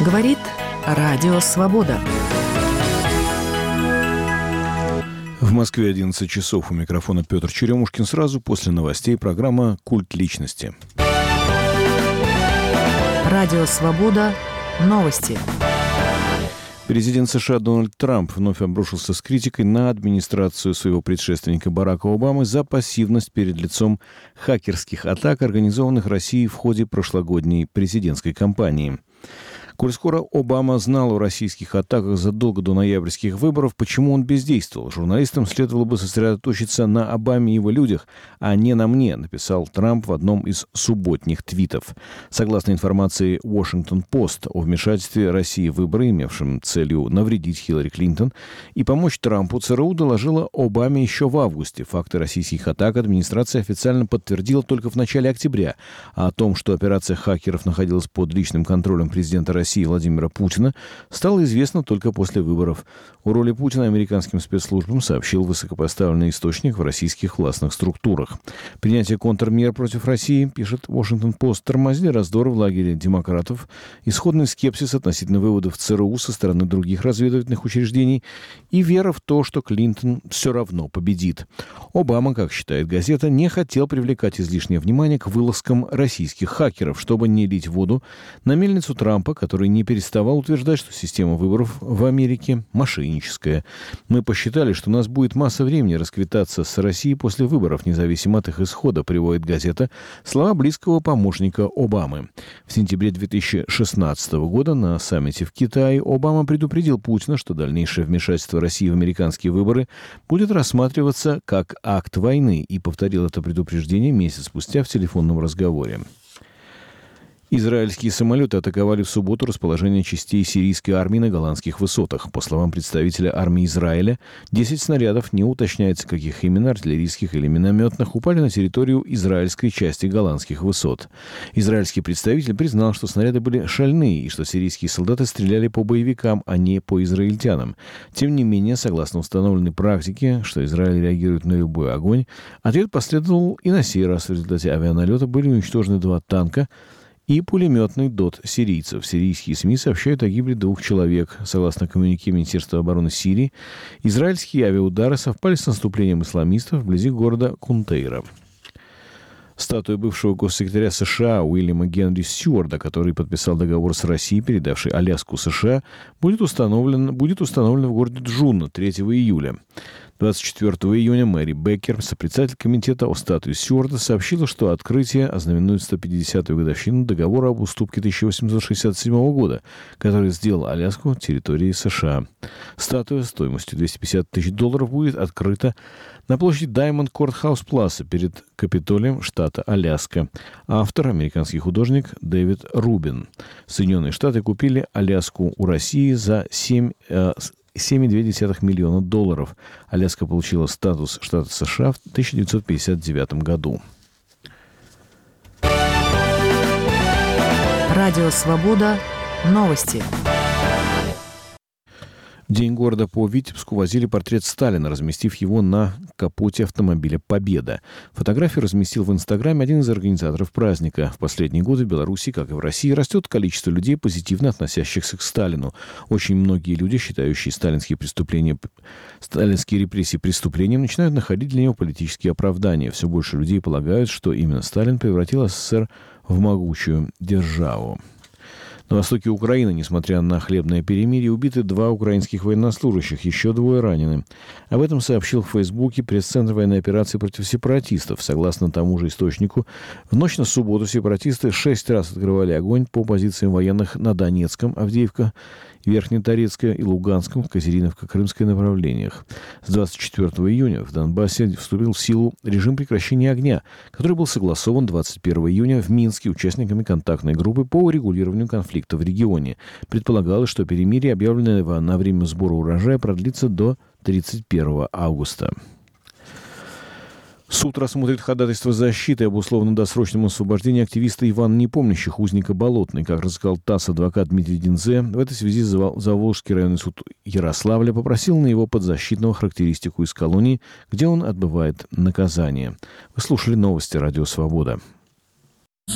Говорит Радио Свобода. В Москве 11 часов. У микрофона Петр Черемушкин. Сразу после новостей программа «Культ личности». Радио Свобода. Новости. Президент США Дональд Трамп вновь обрушился с критикой на администрацию своего предшественника Барака Обамы за пассивность перед лицом хакерских атак, организованных Россией в ходе прошлогодней президентской кампании. Коль скоро Обама знал о российских атаках задолго до ноябрьских выборов, почему он бездействовал? Журналистам следовало бы сосредоточиться на Обаме и его людях, а не на мне, написал Трамп в одном из субботних твитов. Согласно информации Washington Post о вмешательстве России в выборы, имевшем целью навредить Хиллари Клинтон и помочь Трампу, ЦРУ доложила Обаме еще в августе. Факты российских атак администрация официально подтвердила только в начале октября, а о том, что операция хакеров находилась под личным контролем президента России Владимира Путина, стало известно только после выборов. О роли Путина американским спецслужбам сообщил высокопоставленный источник в российских властных структурах. Принятие контрмер против России, пишет Washington Post, тормозили раздоры в лагере демократов, исходный скепсис относительно выводов ЦРУ со стороны других разведывательных учреждений и вера в то, что Клинтон все равно победит. Обама, как считает газета, не хотел привлекать излишнее внимание к вылазкам российских хакеров, чтобы не лить воду на мельницу Трампа, который не переставал утверждать, что система выборов в Америке мошенническая. Мы посчитали, что у нас будет масса времени расквитаться с Россией после выборов, независимо от их исхода, приводит газета слова близкого помощника Обамы. В сентябре 2016 года на саммите в Китае Обама предупредил Путина, что дальнейшее вмешательство России в американские выборы будет рассматриваться как акт войны, и повторил это предупреждение месяц спустя в телефонном разговоре. Израильские самолеты атаковали в субботу расположение частей сирийской армии на Голландских высотах. По словам представителя армии Израиля, 10 снарядов, не уточняется, каких именно, артиллерийских или минометных, упали на территорию израильской части Голландских высот. Израильский представитель признал, что снаряды были шальные и что сирийские солдаты стреляли по боевикам, а не по израильтянам. Тем не менее, согласно установленной практике, что Израиль реагирует на любой огонь, ответ последовал и на сей раз. В результате авианалета были уничтожены 2 танка и пулеметный ДОТ сирийцев. Сирийские СМИ сообщают о гибели 2 человек. Согласно коммюнике Министерства обороны Сирии, израильские авиаудары совпали с наступлением исламистов вблизи города Кунтейра. Статуя бывшего госсекретаря США Уильяма Генри Стюарда, который подписал договор с Россией, передавший Аляску США, будет установлена в городе Джуна 3 июля. 24 июня Мэри Беккер, сопредседатель комитета о статуе Стюарда, сообщила, что открытие ознаменует 150-ю годовщину договора об уступке 1867 года, который сделал Аляску территорией США. Статуя стоимостью $250 тысяч будет открыта на площади Diamond Courthouse Plaza перед Капитолием штата Аляска. Автор — американский художник Дэвид Рубин. Соединенные Штаты купили Аляску у России за $7,2 миллиона. Аляска получила статус штата США в 1959 году. Радио Свобода. Новости. В День города по Витебску возили портрет Сталина, разместив его на капоте автомобиля «Победа». Фотографию разместил в Инстаграме один из организаторов праздника. В последние годы в Беларуси, как и в России, растет количество людей, позитивно относящихся к Сталину. Очень многие люди, считающие сталинские репрессии преступлением, начинают находить для него политические оправдания. Все больше людей полагают, что именно Сталин превратил СССР в могучую державу. На востоке Украины, несмотря на хлебное перемирие, убиты 2 украинских военнослужащих, еще 2 ранены. Об этом сообщил в Фейсбуке пресс-центр военной операции против сепаратистов. Согласно тому же источнику, в ночь на субботу сепаратисты 6 раз открывали огонь по позициям военных на Донецком, Авдеевка, Верхнеторецкое и Луганском, Козериновка-Крымское направлениях. С 24 июня в Донбассе вступил в силу режим прекращения огня, который был согласован 21 июня в Минске участниками контактной группы по урегулированию конфликта в регионе. Предполагалось, что перемирие, объявленное на время сбора урожая, продлится до 31 августа. Суд рассмотрит ходатайство защиты об условно-досрочном освобождении активиста Ивана Непомнящих, узника Болотной. Как рассказал ТАСС адвокат Дмитрий Динзе, в этой связи Заволжский районный суд Ярославля попросил на его подзащитного характеристику из колонии, где он отбывает наказание. Вы слушали новости «Радио Свобода».